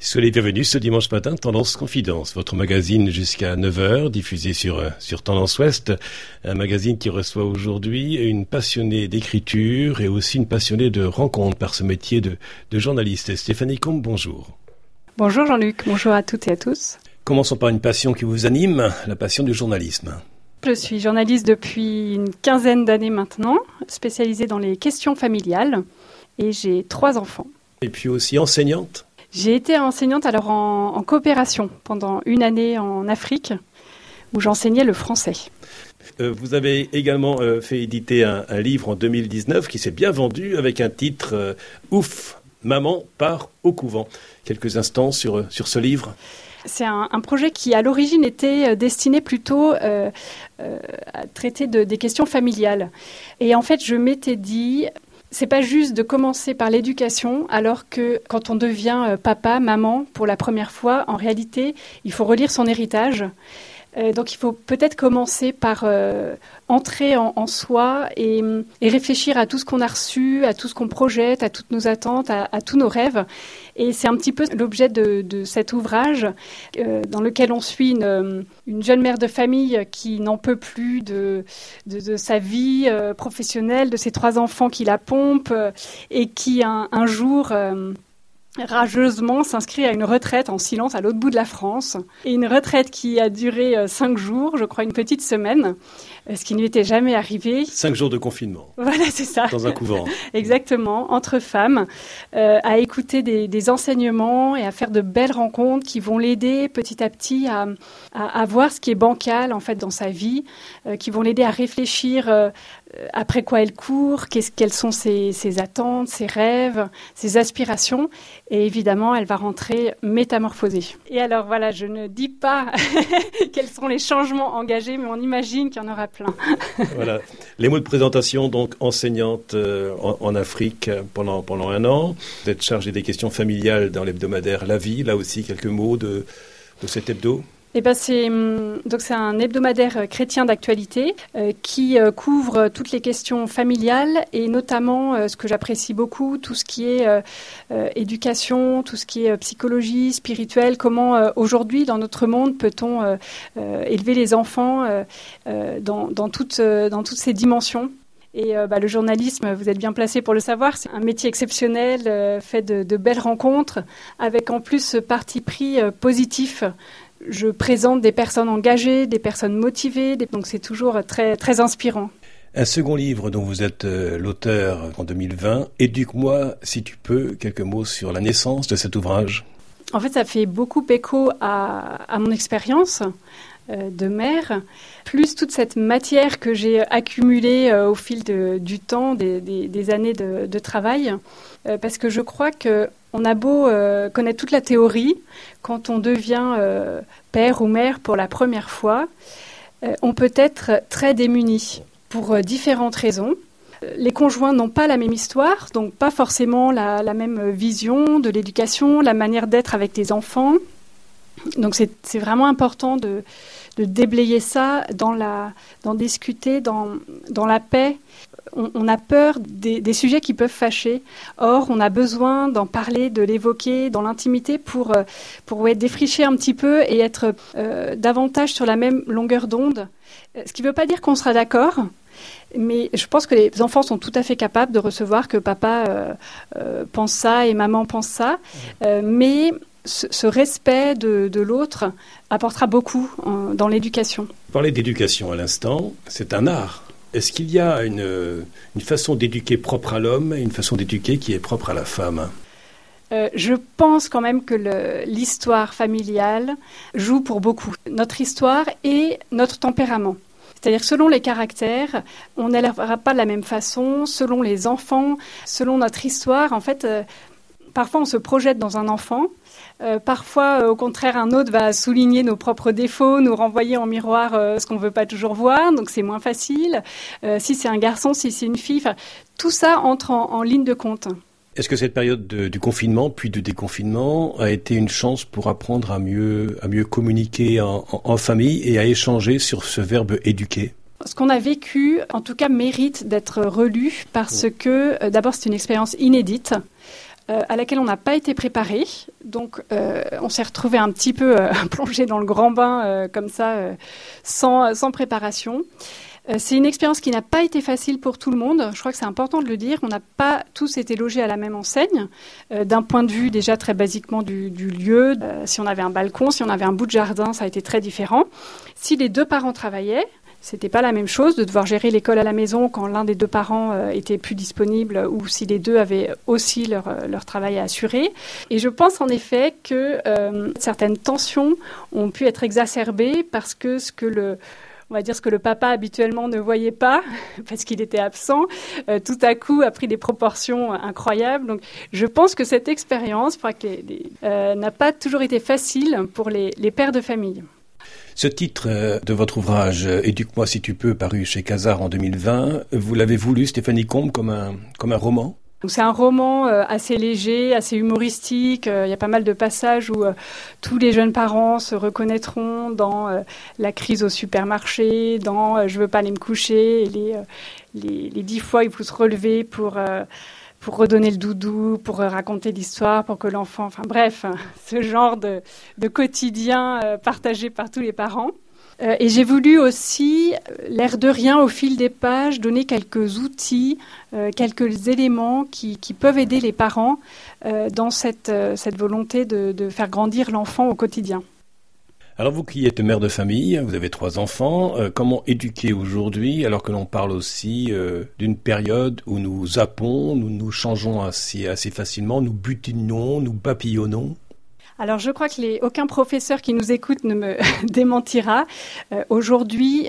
Soyez les bienvenus ce dimanche matin, Tendance Confidence, votre magazine jusqu'à 9h, diffusé sur Tendance Ouest, un magazine qui reçoit aujourd'hui une passionnée d'écriture et aussi une passionnée de rencontres par ce métier de journaliste. Stéphanie Combe, bonjour. Bonjour Jean-Luc, bonjour à toutes et à tous. Commençons par une passion qui vous anime, la passion du journalisme. Je suis journaliste depuis une quinzaine d'années maintenant, spécialisée dans les questions familiales et j'ai 3 enfants. Et puis aussi enseignante. J'ai été enseignante alors en coopération pendant une année en Afrique où j'enseignais le français. Vous avez également fait éditer un livre en 2019 qui s'est bien vendu avec un titre Ouf, maman part au couvent. Quelques instants sur ce livre. C'est un projet qui, à l'origine, était destiné plutôt à traiter des questions familiales. Et en fait, je m'étais dit, c'est pas juste de commencer par l'éducation, alors que quand on devient papa, maman, pour la première fois, en réalité, il faut relire son héritage. Donc il faut peut-être commencer par entrer en soi et réfléchir à tout ce qu'on a reçu, à tout ce qu'on projette, à toutes nos attentes, à tous nos rêves. Et c'est un petit peu l'objet de cet ouvrage dans lequel on suit une jeune mère de famille qui n'en peut plus de sa vie professionnelle, de ses 3 enfants qui la pompent et qui un jour... rageusement s'inscrit à une retraite en silence à l'autre bout de la France. Et une retraite qui a duré 5 jours, je crois une petite semaine, ce qui ne lui était jamais arrivé. 5 jours de confinement. Voilà, c'est ça. Dans un couvent. Exactement, entre femmes, à écouter des enseignements et à faire de belles rencontres qui vont l'aider petit à petit à voir ce qui est bancal en fait dans sa vie, qui vont l'aider à réfléchir après quoi elle court, quelles sont ses attentes, ses rêves, ses aspirations. Et évidemment, elle va rentrer métamorphosée. Et alors voilà, je ne dis pas quels sont les changements engagés, mais on imagine qu'il y en aura plein. Voilà. Les mots de présentation, donc enseignante en Afrique pendant 1 an. Vous êtes chargée des questions familiales dans l'hebdomadaire La Vie. Là aussi, quelques mots de cet hebdo. Eh ben c'est un hebdomadaire chrétien d'actualité qui couvre toutes les questions familiales et notamment ce que j'apprécie beaucoup, tout ce qui est éducation, tout ce qui est psychologie, spirituelle. Comment aujourd'hui dans notre monde peut-on élever les enfants dans toutes ces dimensions. Et le journalisme, vous êtes bien placé pour le savoir, c'est un métier exceptionnel, fait de belles rencontres, avec en plus ce parti pris positif. Je présente des personnes engagées, des personnes motivées, donc c'est toujours très, très inspirant. Un second livre dont vous êtes l'auteur en 2020, Éduque-moi si tu peux, quelques mots sur la naissance de cet ouvrage. En fait, ça fait beaucoup écho à mon expérience de mère, plus toute cette matière que j'ai accumulée au fil du temps, des années de travail, parce que je crois qu'on a beau connaître toute la théorie, quand on devient père ou mère pour la première fois, on peut être très démuni pour différentes raisons. Les conjoints n'ont pas la même histoire, donc pas forcément la même vision de l'éducation, la manière d'être avec les enfants. Donc c'est vraiment important de déblayer ça, d'en discuter dans la paix. On a peur des sujets qui peuvent fâcher. Or, on a besoin d'en parler, de l'évoquer dans l'intimité pour défricher un petit peu et être davantage sur la même longueur d'onde. Ce qui ne veut pas dire qu'on sera d'accord, mais je pense que les enfants sont tout à fait capables de recevoir que papa pense ça et maman pense ça. Mais ce respect de l'autre apportera beaucoup dans l'éducation. Vous parlez d'éducation à l'instant, c'est un art. Est-ce qu'il y a une façon d'éduquer propre à l'homme et une façon d'éduquer qui est propre à la femme ? Je pense quand même que l'histoire familiale joue pour beaucoup. Notre histoire et notre tempérament. C'est-à-dire selon les caractères, on n'élèvera pas de la même façon, selon les enfants, selon notre histoire. En fait, parfois on se projette dans un enfant. Parfois, au contraire, un autre va souligner nos propres défauts, nous renvoyer en miroir ce qu'on ne veut pas toujours voir, donc c'est moins facile. Si c'est un garçon, si c'est une fille, tout ça entre en ligne de compte. Est-ce que cette période du confinement, puis du déconfinement, a été une chance pour apprendre à mieux communiquer en famille et à échanger sur ce verbe éduquer ? Ce qu'on a vécu, en tout cas, mérite d'être relu parce que, d'abord, c'est une expérience inédite. à laquelle on n'a pas été préparé. Donc, on s'est retrouvé un petit peu plongé dans le grand bain, comme ça, sans préparation. C'est une expérience qui n'a pas été facile pour tout le monde. Je crois que c'est important de le dire. On n'a pas tous été logés à la même enseigne. D'un point de vue déjà très basiquement du lieu, si on avait un balcon, si on avait un bout de jardin, ça a été très différent. Si les deux parents travaillaient, c'était pas la même chose de devoir gérer l'école à la maison quand l'un des deux parents était plus disponible ou si les deux avaient aussi leur travail à assurer. Et je pense en effet que certaines tensions ont pu être exacerbées parce que ce que le papa habituellement ne voyait pas, parce qu'il était absent, tout à coup a pris des proportions incroyables. Donc, je pense que cette expérience n'a pas toujours été facile pour les pères de famille. Ce titre de votre ouvrage « Éduque-moi si tu peux », paru chez Casar en 2020, vous l'avez voulu, Stéphanie Combe, comme un roman ? C'est un roman assez léger, assez humoristique. Il y a pas mal de passages où tous les jeunes parents se reconnaîtront dans la crise au supermarché, dans je veux pas aller me coucher, et les 10 fois il faut se relever pour redonner le doudou, pour raconter l'histoire, pour que l'enfant... Enfin bref, ce genre de quotidien partagé par tous les parents. Et j'ai voulu aussi, l'air de rien, au fil des pages, donner quelques outils, quelques éléments qui peuvent aider les parents dans cette volonté de faire grandir l'enfant au quotidien. Alors vous qui êtes mère de famille, vous avez 3 enfants, comment éduquer aujourd'hui alors que l'on parle aussi d'une période où nous zappons, nous changeons assez facilement, nous butinons, nous papillonnons? Alors, je crois que aucun professeur qui nous écoute ne me démentira. Aujourd'hui,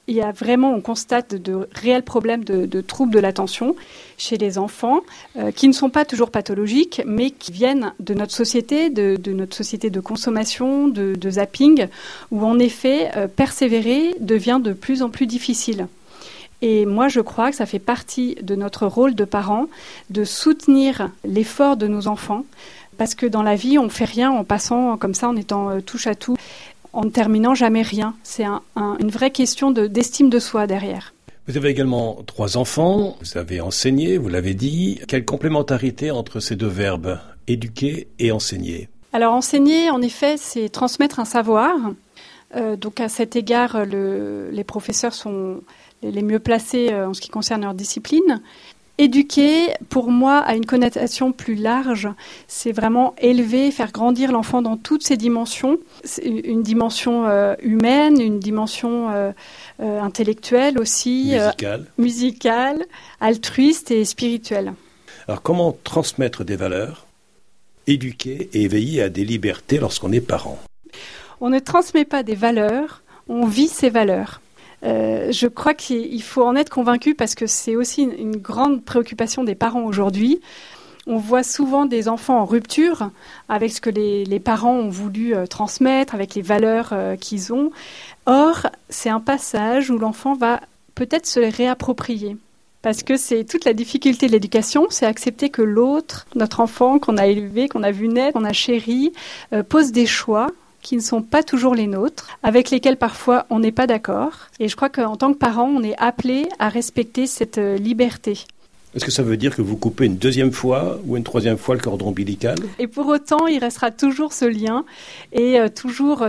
on constate de réels problèmes de troubles de l'attention chez les enfants, qui ne sont pas toujours pathologiques, mais qui viennent de notre société, de notre société de consommation, de zapping, où en effet, persévérer devient de plus en plus difficile. Et moi, je crois que ça fait partie de notre rôle de parents de soutenir l'effort de nos enfants, parce que dans la vie, on ne fait rien en passant comme ça, en étant touche à tout, en ne terminant jamais rien. C'est une vraie question d'estime de soi derrière. Vous avez également 3 enfants, vous avez enseigné, vous l'avez dit. Quelle complémentarité entre ces 2 verbes, éduquer et enseigner? Alors enseigner, en effet, c'est transmettre un savoir. Donc à cet égard, les professeurs sont les mieux placés en ce qui concerne leur discipline. Éduquer, pour moi, a une connotation plus large. C'est vraiment élever, faire grandir l'enfant dans toutes ses dimensions. C'est une dimension humaine, une dimension intellectuelle aussi. Musicale, altruiste et spirituelle. Alors comment transmettre des valeurs, éduquer et éveiller à des libertés lorsqu'on est parent? On ne transmet pas des valeurs, on vit ces valeurs. Je crois qu'il faut en être convaincu parce que c'est aussi une grande préoccupation des parents aujourd'hui. On voit souvent des enfants en rupture avec ce que les parents ont voulu transmettre, avec les valeurs qu'ils ont. Or, c'est un passage où l'enfant va peut-être se les réapproprier. Parce que c'est toute la difficulté de l'éducation, c'est accepter que l'autre, notre enfant qu'on a élevé, qu'on a vu naître, qu'on a chéri, pose des choix qui ne sont pas toujours les nôtres, avec lesquels parfois on n'est pas d'accord. Et je crois qu'en tant que parent, on est appelé à respecter cette liberté. Est-ce que ça veut dire que vous coupez une 2e fois ou une 3e fois le cordon ombilical? Et pour autant, il restera toujours ce lien et toujours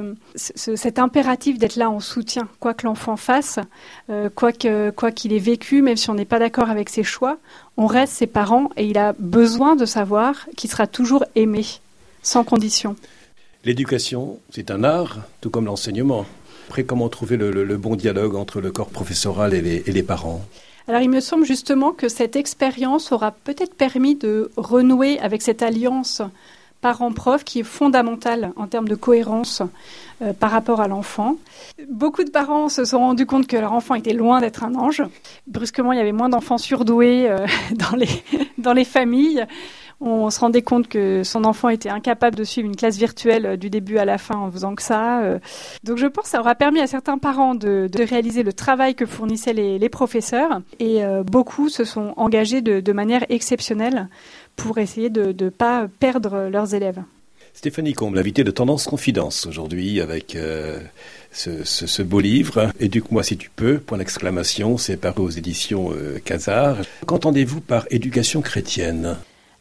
cet impératif d'être là en soutien, quoi que l'enfant fasse, quoi qu'il ait vécu, même si on n'est pas d'accord avec ses choix, on reste ses parents et il a besoin de savoir qu'il sera toujours aimé, sans condition. L'éducation, c'est un art, tout comme l'enseignement. Après, comment trouver le bon dialogue entre le corps professoral et les parents? Alors, il me semble justement que cette expérience aura peut-être permis de renouer avec cette alliance parent-prof qui est fondamentale en termes de cohérence par rapport à l'enfant. Beaucoup de parents se sont rendus compte que leur enfant était loin d'être un ange. Brusquement, il y avait moins d'enfants surdoués dans les familles. On se rendait compte que son enfant était incapable de suivre une classe virtuelle du début à la fin en faisant que ça. Donc je pense que ça aura permis à certains parents de réaliser le travail que fournissaient les professeurs. Et beaucoup se sont engagés de manière exceptionnelle pour essayer de ne pas perdre leurs élèves. Stéphanie Combe, l'invitée de Tendance Confidence aujourd'hui avec ce beau livre, « Éduque-moi si tu peux », point d'exclamation, c'est paru aux éditions Casar. Qu'entendez-vous par éducation chrétienne ?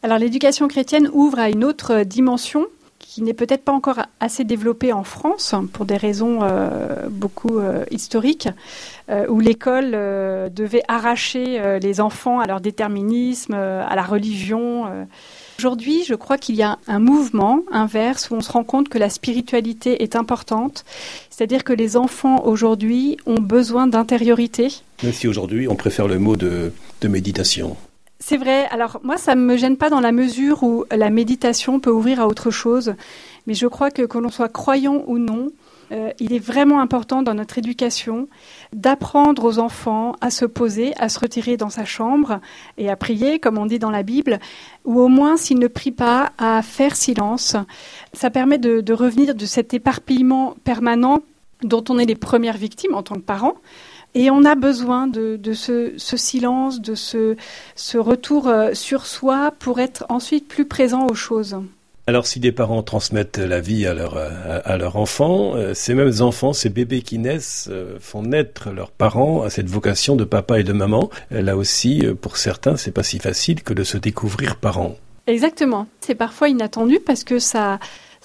Alors l'éducation chrétienne ouvre à une autre dimension qui n'est peut-être pas encore assez développée en France pour des raisons beaucoup historiques, où l'école devait arracher les enfants à leur déterminisme, à la religion. Aujourd'hui, je crois qu'il y a un mouvement inverse où on se rend compte que la spiritualité est importante, c'est-à-dire que les enfants aujourd'hui ont besoin d'intériorité. Même si aujourd'hui on préfère le mot de méditation. C'est vrai. Alors moi, ça ne me gêne pas dans la mesure où la méditation peut ouvrir à autre chose. Mais je crois que l'on soit croyant ou non, il est vraiment important dans notre éducation d'apprendre aux enfants à se poser, à se retirer dans sa chambre et à prier, comme on dit dans la Bible, ou au moins, s'ils ne prient pas, à faire silence. Ça permet de revenir de cet éparpillement permanent dont on est les premières victimes en tant que parents. Et on a besoin de ce silence, de ce retour sur soi pour être ensuite plus présent aux choses. Alors si des parents transmettent la vie à leur enfant, ces mêmes enfants, ces bébés qui naissent, font naître leurs parents à cette vocation de papa et de maman. Là aussi, pour certains, c'est pas si facile que de se découvrir parents. Exactement. C'est parfois inattendu parce que sa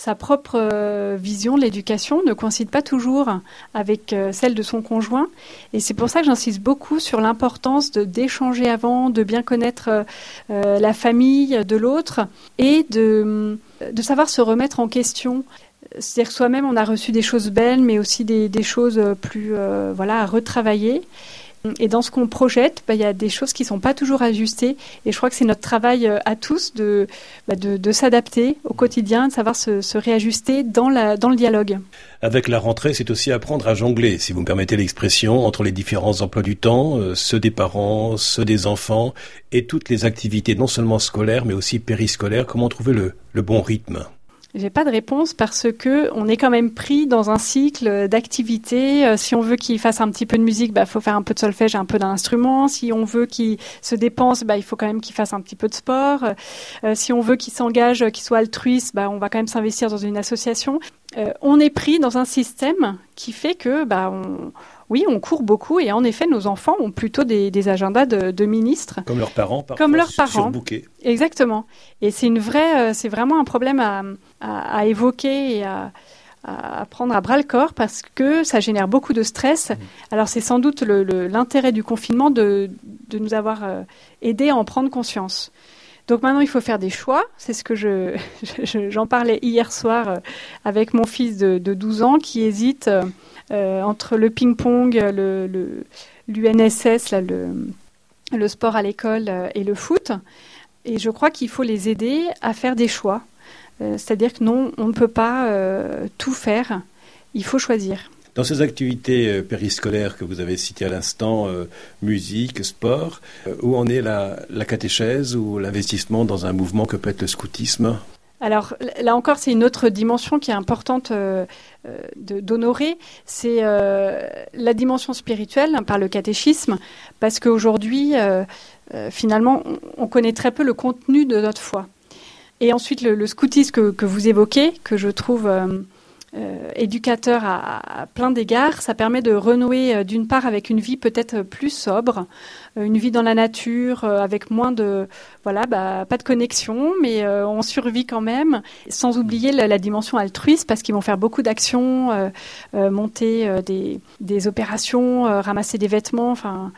propre vision de l'éducation ne coïncide pas toujours avec celle de son conjoint. Et c'est pour ça que j'insiste beaucoup sur l'importance d'échanger avant, de bien connaître la famille de l'autre et de savoir se remettre en question. C'est-à-dire que soi-même, on a reçu des choses belles, mais aussi des choses plus à retravailler. Et dans ce qu'on projette, il y a des choses qui ne sont pas toujours ajustées. Et je crois que c'est notre travail à tous de s'adapter au quotidien, de savoir se réajuster dans le dialogue. Avec la rentrée, c'est aussi apprendre à jongler, si vous me permettez l'expression, entre les différents emplois du temps, ceux des parents, ceux des enfants, et toutes les activités, non seulement scolaires, mais aussi périscolaires. Comment trouver le bon rythme ? J'ai pas de réponse parce que on est quand même pris dans un cycle d'activités. Si on veut qu'il fasse un petit peu de musique, faut faire un peu de solfège, un peu d'instrument. Si on veut qu'il se dépense, il faut quand même qu'il fasse un petit peu de sport. Si on veut qu'il s'engage, qu'il soit altruiste, on va quand même s'investir dans une association. On est pris dans un système qui fait que on court beaucoup et en effet, nos enfants ont plutôt des agendas de ministres. Comme leurs parents, parfois. Comme leurs parents. Surbookés. Exactement. Et c'est vraiment un problème à évoquer et à prendre à bras le corps parce que ça génère beaucoup de stress. Alors c'est sans doute l'intérêt du confinement de nous avoir aidés à en prendre conscience. Donc maintenant, il faut faire des choix. C'est ce que j'en parlais hier soir avec mon fils de 12 ans qui hésite entre le ping-pong, l'UNSS, le sport à l'école et le foot. Et je crois qu'il faut les aider à faire des choix. C'est-à-dire que non, on ne peut pas tout faire. Il faut choisir. Dans ces activités périscolaires que vous avez citées à l'instant, musique, sport, où en est la catéchèse ou l'investissement dans un mouvement que peut être le scoutisme ? Alors là encore, c'est une autre dimension qui est importante d'honorer, c'est la dimension spirituelle par le catéchisme, parce qu'aujourd'hui, finalement, on connaît très peu le contenu de notre foi. Et ensuite, le scoutisme que vous évoquez, que je trouve éducateur à plein d'égards, ça permet de renouer d'une part avec une vie peut-être plus sobre, une vie dans la nature, avec moins de, pas de connexion, mais on survit quand même, sans oublier la dimension altruiste, parce qu'ils vont faire beaucoup d'actions, monter des opérations, ramasser des vêtements,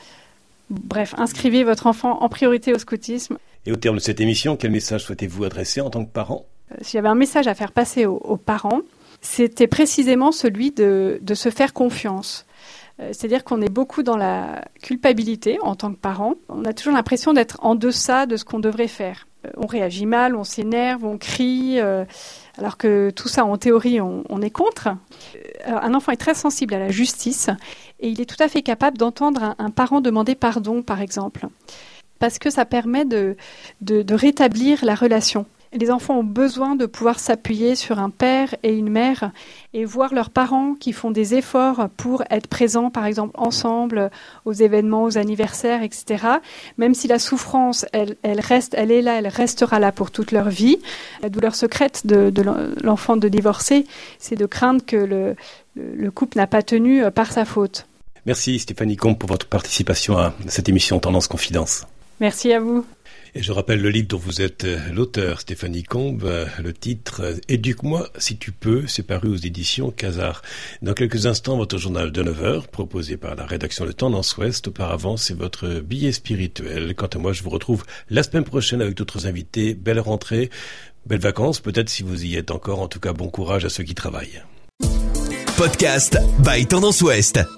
bref, inscrivez votre enfant en priorité au scoutisme. Et au terme de cette émission, quel message souhaitez-vous adresser en tant que parent ? S'il y avait un message à faire passer aux parents, c'était précisément celui de se faire confiance. C'est-à-dire qu'on est beaucoup dans la culpabilité en tant que parent. On a toujours l'impression d'être en deçà de ce qu'on devrait faire. On réagit mal, on s'énerve, on crie, alors que tout ça, en théorie, on est contre. Alors, un enfant est très sensible à la justice et il est tout à fait capable d'entendre un parent demander pardon, par exemple, parce que ça permet de rétablir la relation. Les enfants ont besoin de pouvoir s'appuyer sur un père et une mère et voir leurs parents qui font des efforts pour être présents, par exemple, ensemble aux événements, aux anniversaires, etc. Même si la souffrance, elle est là, elle restera là pour toute leur vie. La douleur secrète de l'enfant de divorcer, c'est de craindre que le couple n'a pas tenu par sa faute. Merci Stéphanie Combe pour votre participation à cette émission Tendance Confidence. Merci à vous. Et je rappelle le livre dont vous êtes l'auteur, Stéphanie Combe, le titre « Éduque-moi si tu peux », c'est paru aux éditions Casar. Dans quelques instants, votre journal de 9h, proposé par la rédaction de Tendance Ouest. Auparavant, c'est votre billet spirituel. Quant à moi, je vous retrouve la semaine prochaine avec d'autres invités. Belle rentrée, belles vacances, peut-être si vous y êtes encore. En tout cas, bon courage à ceux qui travaillent. Podcast by Tendance Ouest.